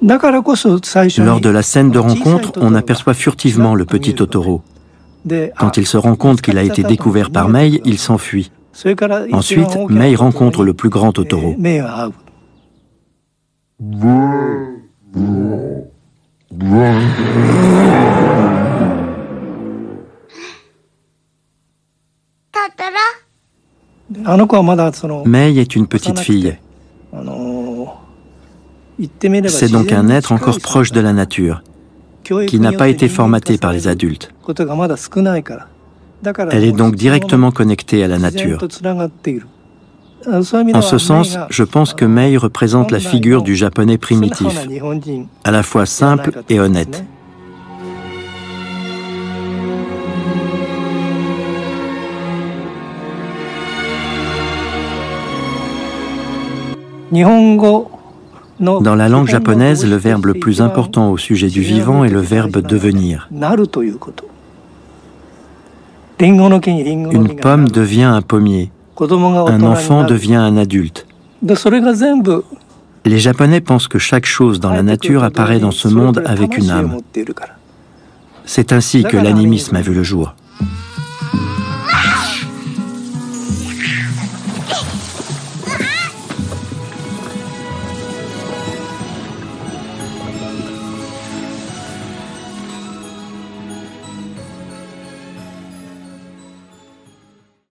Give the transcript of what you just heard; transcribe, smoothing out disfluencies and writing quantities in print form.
Lors de la scène de rencontre, on aperçoit furtivement le petit Totoro. Quand il se rend compte qu'il a été découvert par Mei, il s'enfuit. Ensuite, Mei rencontre le plus grand Totoro. Mei est une petite fille. C'est donc un être encore proche de la nature, qui n'a pas été formaté par les adultes. Elle est donc directement connectée à la nature. En ce sens, je pense que Mei représente la figure du japonais primitif, à la fois simple et honnête. Dans la langue japonaise, le verbe le plus important au sujet du vivant est le verbe devenir. Une pomme devient un pommier. Un enfant devient un adulte. Les Japonais pensent que chaque chose dans la nature apparaît dans ce monde avec une âme. C'est ainsi que l'animisme a vu le jour.